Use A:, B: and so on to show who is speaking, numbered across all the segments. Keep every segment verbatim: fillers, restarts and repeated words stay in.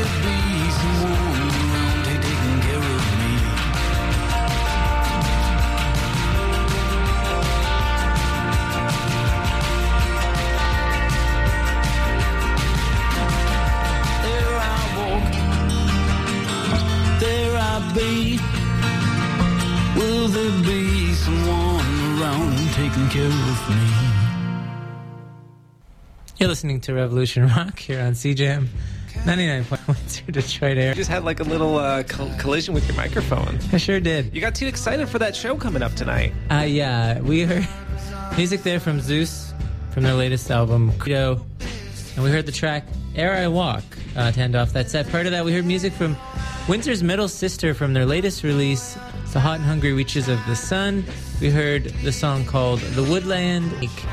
A: there be someone around taking care of me? There I walk, there I be. Will there be someone around taking care of me?
B: You're listening to Revolution Rock here on C J M ninety-nine point one Detroit Air.
C: You just had like a little uh, col- collision with your microphone.
B: I sure did.
C: You got too excited for that show coming up tonight.
B: Uh, yeah, we heard music there from Zeus, from their latest album, Credo. And we heard the track Ere I Walk uh, to end off that set. Part of that, we heard music from Windsor's Middle Sister from their latest release, The Hot and Hungry Reaches of the Sun. We heard the song called The Woodland.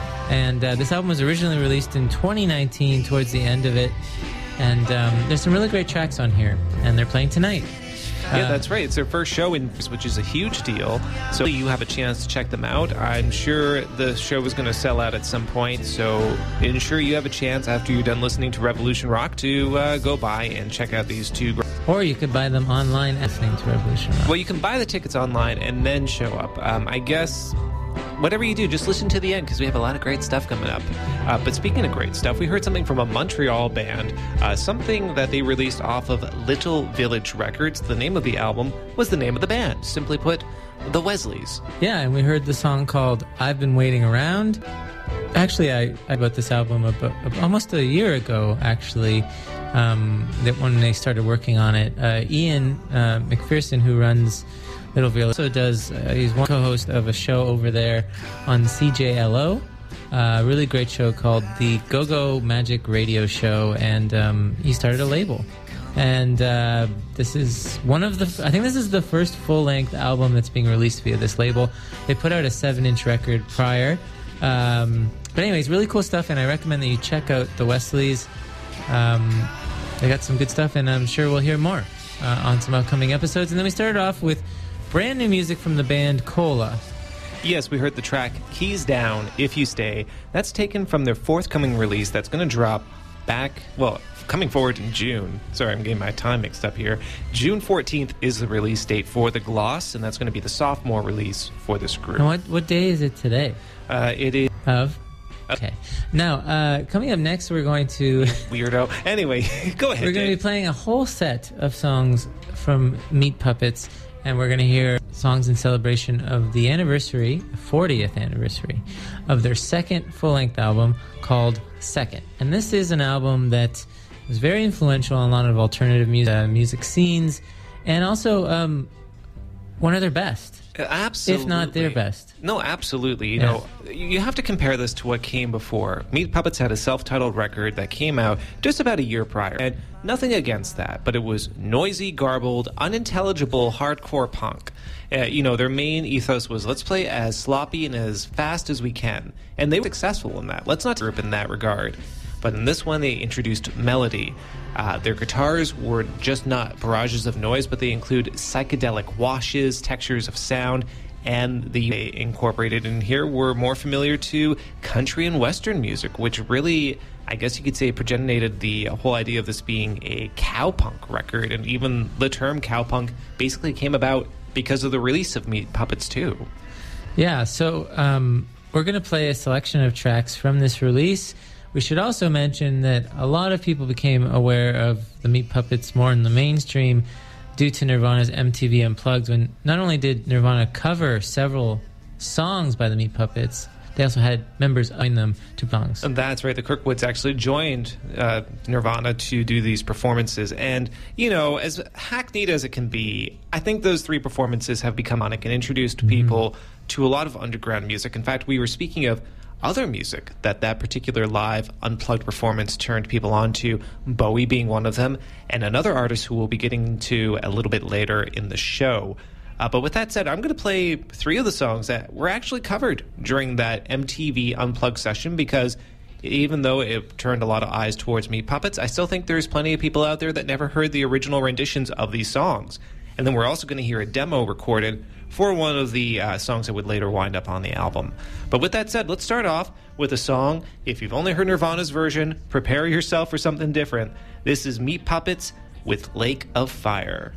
B: And uh, this album was originally released in twenty nineteen, towards the end of it. And um, there's some really great tracks on here. And they're playing tonight.
C: Yeah,
B: Uh,
C: that's right. It's their first show, in which is a huge deal. So you have a chance to check them out. I'm sure the show is going to sell out at some point. So ensure you have a chance after you're done listening to Revolution Rock to uh, go by and check out these two. Gr-
B: Or you could buy them online listening to Revolution Rock.
C: well, you can buy the tickets online and then show up. Um, I guess whatever you do, just listen to the end because we have a lot of great stuff coming up. Uh, but speaking of great stuff, we heard something from a Montreal band, uh, something that they released off of Little Village Records. The name of the album was the name of the band. Simply put, the Wesleys.
B: Yeah, and we heard the song called I've Been Waiting Around. Actually, I, I bought this album about, almost a year ago, actually, um, that when they started working on it. Uh, Ian uh, McPherson, who runs Little Village, also does, uh, he's one co-host of a show over there on C J L O, a really great show called the Go-Go Magic Radio Show, and um, he started a label. And uh, this is one of the, I think this is the first full-length album that's being released via this label. They put out a seven-inch record prior. Um, but anyways, really cool stuff, and I recommend that you check out the Wesleys. Um, they got some good stuff, and I'm sure we'll hear more uh, on some upcoming episodes. And then we started off with brand new music from the band Cola.
C: Yes, we heard the track Keys Down, If You Stay. That's taken from their forthcoming release that's going to drop back, well, coming forward in June. Sorry, I'm getting my time mixed up here. June fourteenth is the release date for the Gloss, and that's going to be the sophomore release for this group.
B: And what, what day is it today?
C: Uh, it is...
B: Of? Okay. Now, uh, coming up next, we're going to...
C: Weirdo. Anyway, go ahead,
B: We're going to
C: Dave.
B: be playing a whole set of songs from Meat Puppets, and we're going to hear songs in celebration of the anniversary, fortieth anniversary, of their second full-length album called Second. And this is an album that was very influential on a lot of alternative music, uh, music scenes, and also um, one of their best.
C: Absolutely.
B: If not their best.
C: No, absolutely. You
B: Yeah.
C: know, you have to compare this to what came before. Meat Puppets had a self-titled record that came out just about a year prior. And nothing against that, but it was noisy, garbled, unintelligible, hardcore punk. Uh, you know, their main ethos was let's play as sloppy and as fast as we can. And they were successful in that. Let's not group in that regard. But in this one, they introduced melody. Uh, their guitars were just not barrages of noise, but they include psychedelic washes, textures of sound, and the they incorporated in here were more familiar to country and western music, which really, I guess you could say, progenerated the whole idea of this being a cowpunk record. And even the term cowpunk basically came about because of the release of Meat Puppets too.
B: Yeah, so um, we're going to play a selection of tracks from this release. We should also mention that a lot of people became aware of the Meat Puppets more in the mainstream due to Nirvana's M T V Unplugged, when not only did Nirvana cover several songs by the Meat Puppets, they also had members join them to songs.
C: And that's right. The Kirkwoods actually joined uh, Nirvana to do these performances. And, you know, as hackneyed as it can be, I think those three performances have become iconic and introduced mm-hmm. people to a lot of underground music. In fact, we were speaking of other music that that particular live Unplugged performance turned people on to, Bowie being one of them, and another artist who we'll be getting to a little bit later in the show. Uh, but with that said, I'm going to play three of the songs that were actually covered during that M T V Unplugged session, because even though it turned a lot of eyes towards Meat Puppets, I still think there's plenty of people out there that never heard the original renditions of these songs. And then we're also going to hear a demo recorded for one of the uh, songs that would later wind up on the album. But with that said, let's start off with a song. If you've only heard Nirvana's version, prepare yourself for something different. This is Meat Puppets, with Lake of Fire.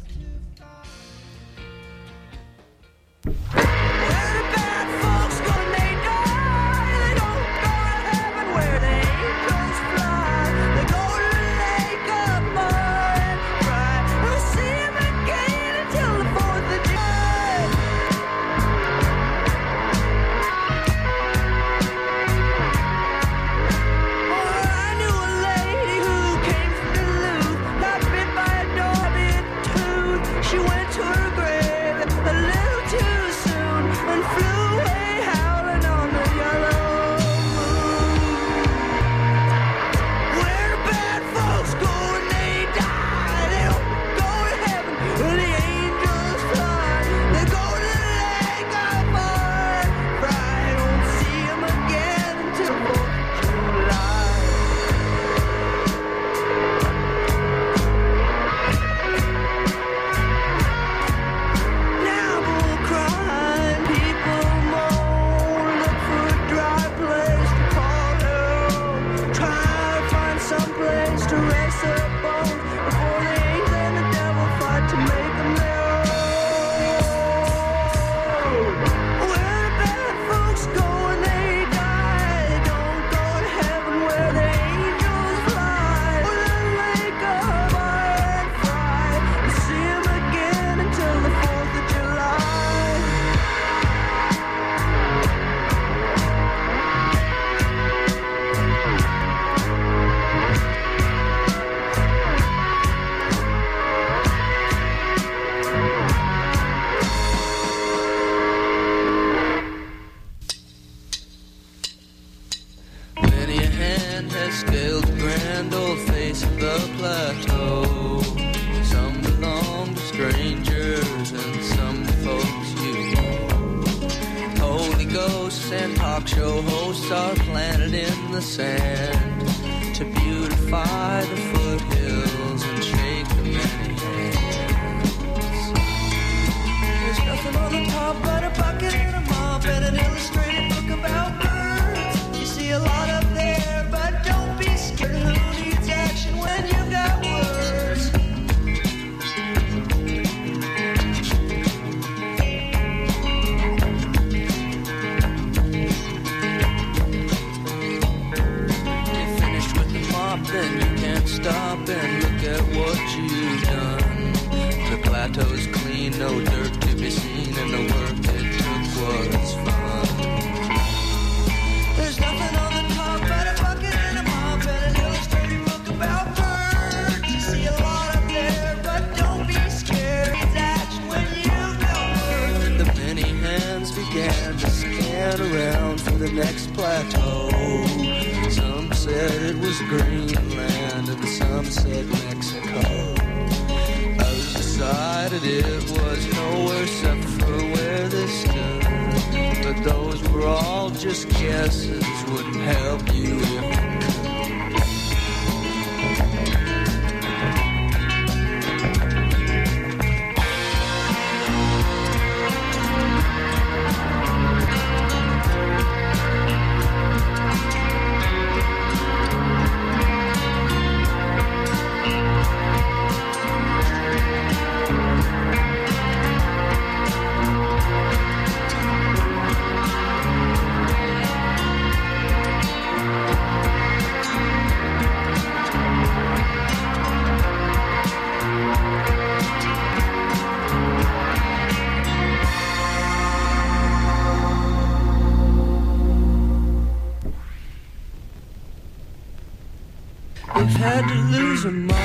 D: If I had to lose a mile,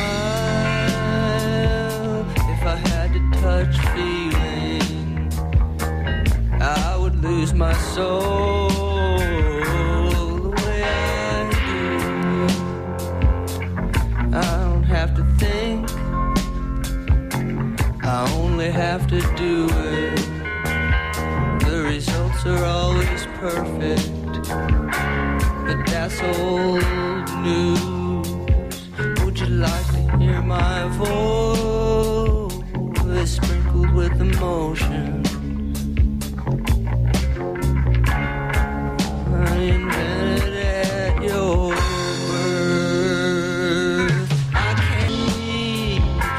D: if I had to touch feeling, I would lose my soul the way I do. I don't have to think, I only have to do it. The results are always perfect, but that's old news. Would you like to hear my voice sprinkled with emotion? I invented at your birth. I can't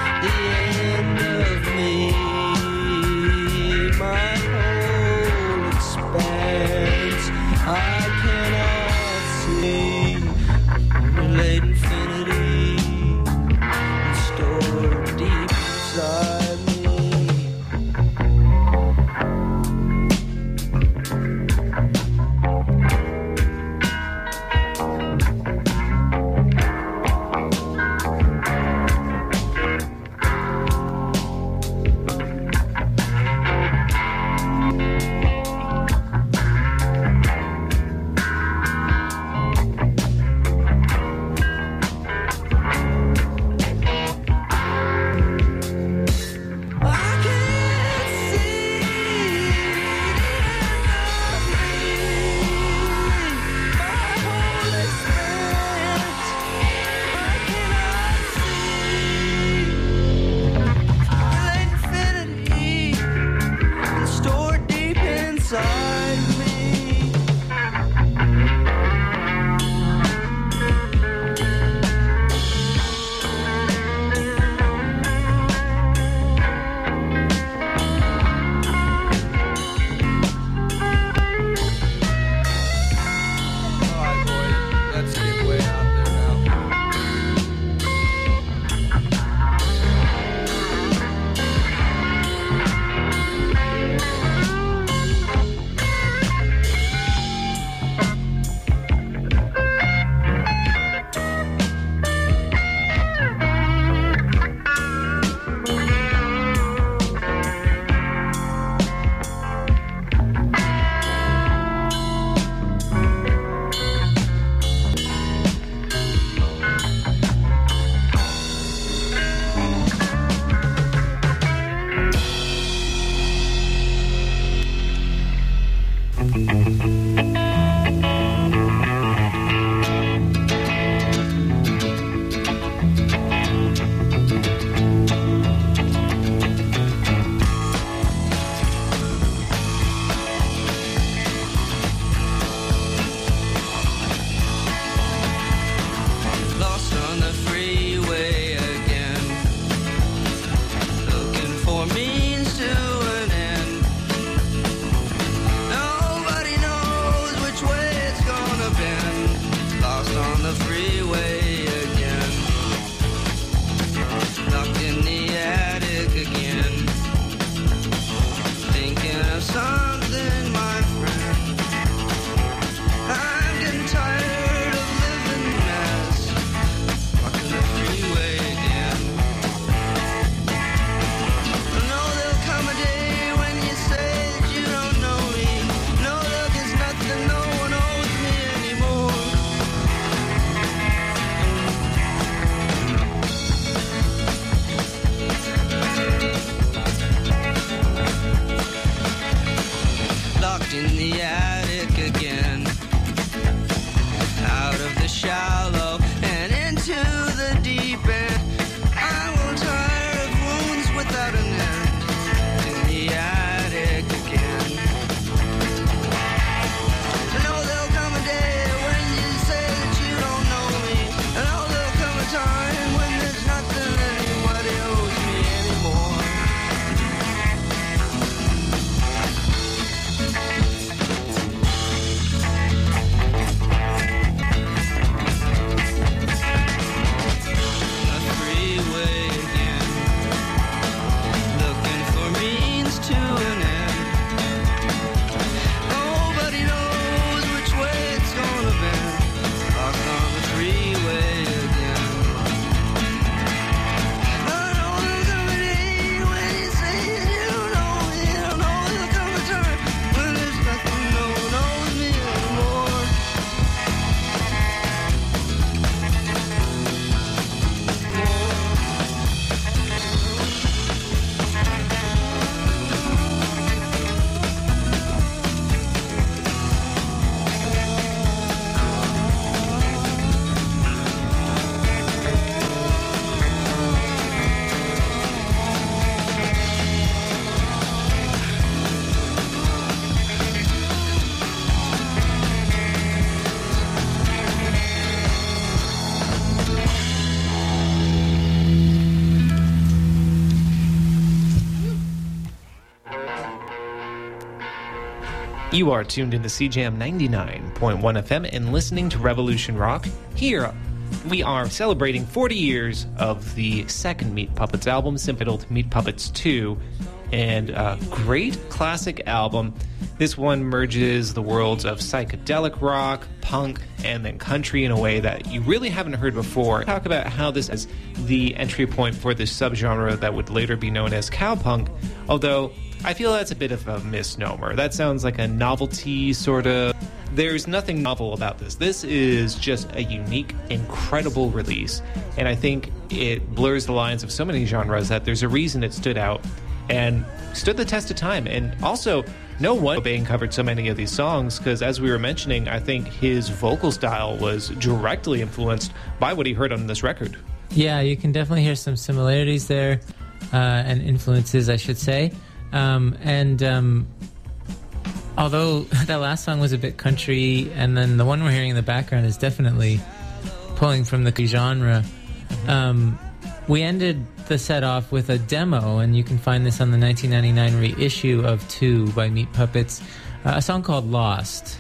C: You are tuned into C J M ninety-nine point one F M and listening to Revolution Rock. Here, we are celebrating forty years of the second Meat Puppets album, entitled Meat Puppets two, and a great classic album. This one merges the worlds of psychedelic rock, punk, and then country in a way that you really haven't heard before. Talk about how this is the entry point for this subgenre that would later be known as cowpunk, although I feel that's a bit of a misnomer. That sounds like a novelty sort of. There's nothing novel about this. This is just a unique, incredible release, and I think it blurs the lines of so many genres that there's a reason it stood out and stood the test of time. And also, no wonder Cobain covered so many of these songs, because as we were mentioning, I think his vocal style was directly influenced by what he heard on this record.
B: Yeah, you can definitely hear some similarities there, uh, and influences, I should say. Um, and um, although that last song was a bit country, and then the one we're hearing in the background is definitely pulling from the genre, um, we ended the set off with a demo, and you can find this on the nineteen ninety-nine reissue of Two by Meat Puppets, uh, a song called Lost.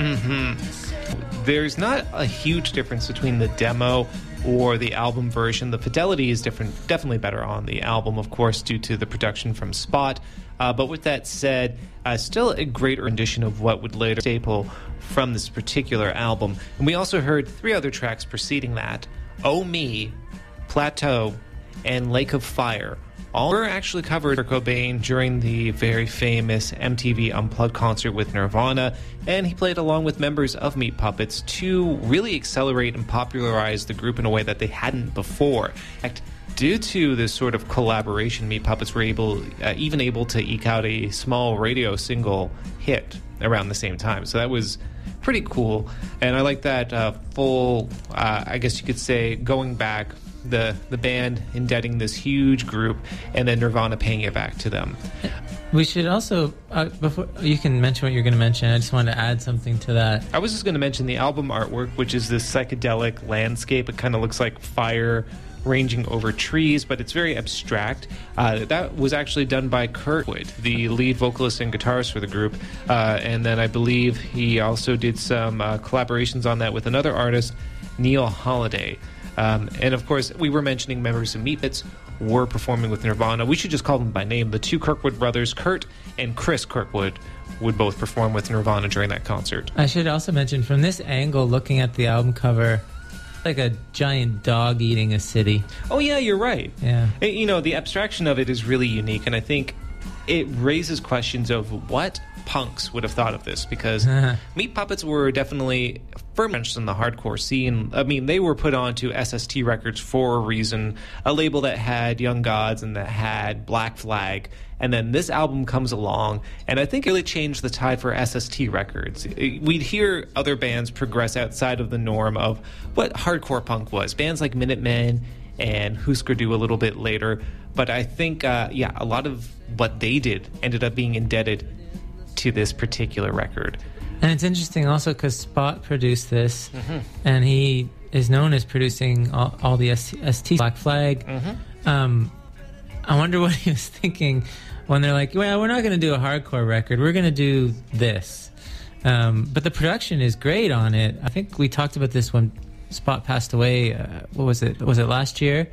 C: Mm-hmm. There's not a huge difference between the demo or the album version. The fidelity is different, definitely better on the album, of course, due to the production from Spot. Uh, but with that said, uh, still a great rendition of what would later staple from this particular album. And we also heard three other tracks preceding that: Oh Me, Plateau, and Lake of Fire. All were actually covered by Cobain during the very famous M T V Unplugged concert with Nirvana, and he played along with members of Meat Puppets to really accelerate and popularize the group in a way that they hadn't before. In fact, due to this sort of collaboration, Meat Puppets were able, uh, even able to eke out a small radio single hit around the same time. So that was pretty cool, and I like that uh, full, uh, I guess you could say, going back, the the band indebting this huge group, and then Nirvana paying it back to them.
B: We should also, uh, before you can mention what you're going to mention, I just wanted to add something to that.
C: I was just going to mention the album artwork, which is this psychedelic landscape. It kind of looks like fire ranging over trees, but it's very abstract. Uh, that was actually done by Kurt Wood, the lead vocalist and guitarist for the group, uh, and then I believe he also did some uh, collaborations on that with another artist, Neil Holiday. Um, and of course, we were mentioning members of Meat Puppets were performing with Nirvana. We should just call them by name. The two Kirkwood brothers, Kurt and Chris Kirkwood, would both perform with Nirvana during that concert.
B: I should also mention, from this angle, looking at the album cover, like a giant dog eating a city.
C: Oh yeah, you're right.
B: Yeah.
C: It, you know, the abstraction of it is really unique, and I think it raises questions of what punks would have thought of this, because Meat Puppets were definitely firmly entrenched in the hardcore scene. I mean, they were put onto S S T Records for a reason, a label that had Young Gods and that had Black Flag, and then this album comes along, and I think it really changed the tide for S S T Records. We'd hear other bands progress outside of the norm of what hardcore punk was, bands like Minutemen and Husker Du a little bit later, but I think, uh, yeah, a lot of what they did ended up being indebted to this particular record.
B: And it's interesting also because Spot produced this,
C: mm-hmm.
B: and he is known as producing all, all the S T Black Flag.
C: Mm-hmm.
B: Um, I wonder what he was thinking when they're like, well, we're not going to do a hardcore record, we're going to do this. Um, but the production is great on it. I think we talked about this when Spot passed away. Uh, what was it? Was it last year?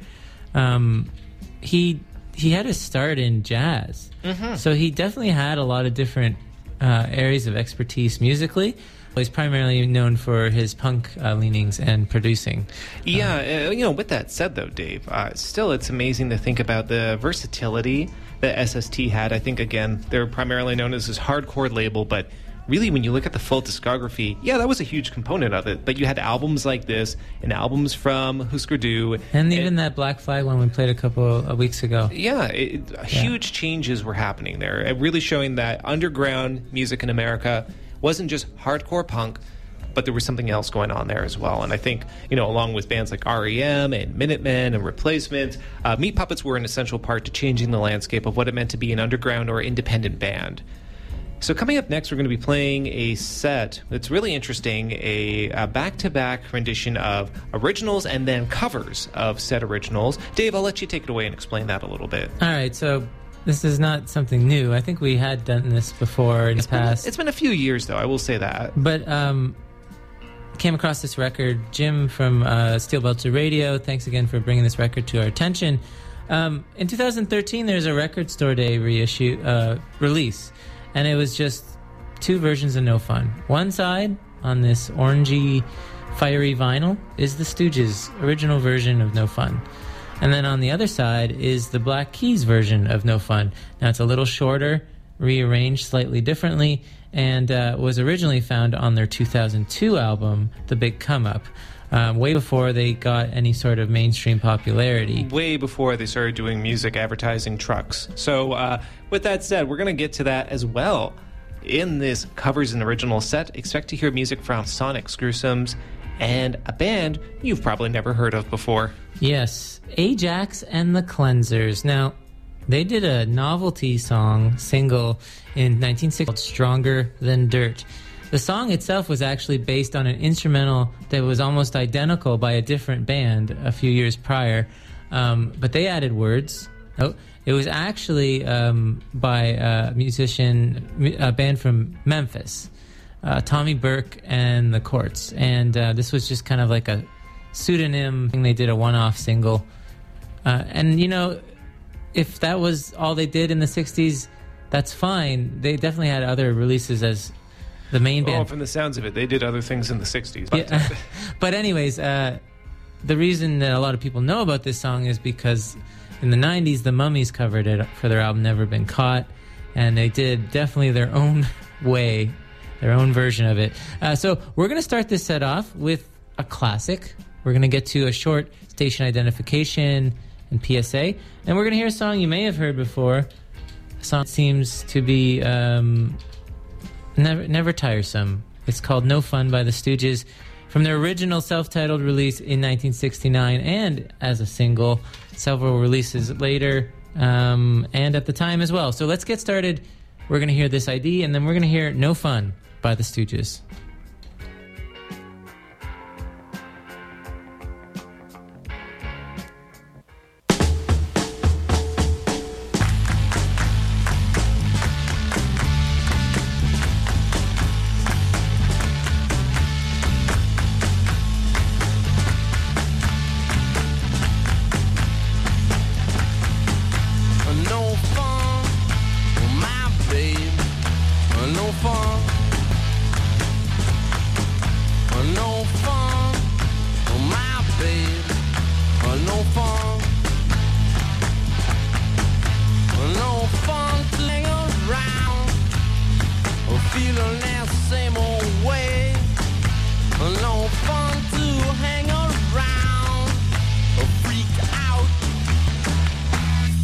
B: Um, he he had a start in jazz,
C: mm-hmm.
B: so he definitely had a lot of different uh, areas of expertise musically. He's primarily known for his punk uh, leanings and producing.
C: Yeah, uh, you know, with that said, though, Dave, uh, still it's amazing to think about the versatility that S S T had. I think, again, they're primarily known as this hardcore label, but really, when you look at the full discography, yeah, that was a huge component of it. But you had albums like this, and albums from Husker Du.
B: And even and, that Black Flag one we played a couple of weeks ago.
C: Yeah, it, yeah, huge changes were happening there. It really showing that underground music in America wasn't just hardcore punk, but there was something else going on there as well. And I think, you know, along with bands like R E M and Minutemen and Replacement, uh, Meat Puppets were an essential part to changing the landscape of what it meant to be an underground or independent band. So coming up next, we're going to be playing a set that's really interesting, a, a back-to-back rendition of originals and then covers of said originals. Dave, I'll let you take it away and explain that a little bit.
B: All right, so this is not something new. I think we had done this before in
C: It's
B: the
C: been,
B: past.
C: it's been a few years, though, I will say that.
B: But um, came across this record. Jim from uh, Steel Belcher Radio, thanks again for bringing this record to our attention. Um, in two thousand thirteen, there's a Record Store Day reissue uh, release, and it was just two versions of No Fun. One side, on this orangey, fiery vinyl, is the Stooges' original version of No Fun. And then on the other side is the Black Keys version of No Fun. Now, it's a little shorter, rearranged slightly differently, and uh, was originally found on their two thousand two album, The Big Come Up, um, way before they got any sort of mainstream popularity.
C: Way before they started doing music advertising trucks. So, uh, with that said, we're going to get to that as well. In this Covers and Original set, expect to hear music from Sonic Screwsomes and a band you've probably never heard of before.
B: Yes, Ajax and the Cleansers. Now, they did a novelty song, single, in nineteen sixty called Stronger Than Dirt. The song itself was actually based on an instrumental that was almost identical by a different band a few years prior, um, but they added words. Oh, it was actually um, by a musician, a band from Memphis, uh, Tommy Burke and the Courts, and uh, this was just kind of like a pseudonym thing. They did a one-off single, uh, and you know, if that was all they did in the sixties, that's fine. They definitely had other releases as the main band.
C: Oh, from the sounds of it, they did other things in the sixties. But,
B: yeah. But anyways, uh, the reason that a lot of people know about this song is because in the nineties, the Mummies covered it for their album Never Been Caught, and they did definitely their own way, their own version of it. Uh, so we're going to start this set off with a classic. We're going to get to a short station identification and P S A, and we're going to hear a song you may have heard before. A song that seems to be um, never, never tiresome. It's called No Fun by the Stooges, from their original self-titled release in nineteen sixty-nine, and as a single several releases later, um, and at the time as well. So let's get started. We're going to hear this I D, and then we're going to hear No Fun by the Stooges.
D: Feeling that same old way. No fun to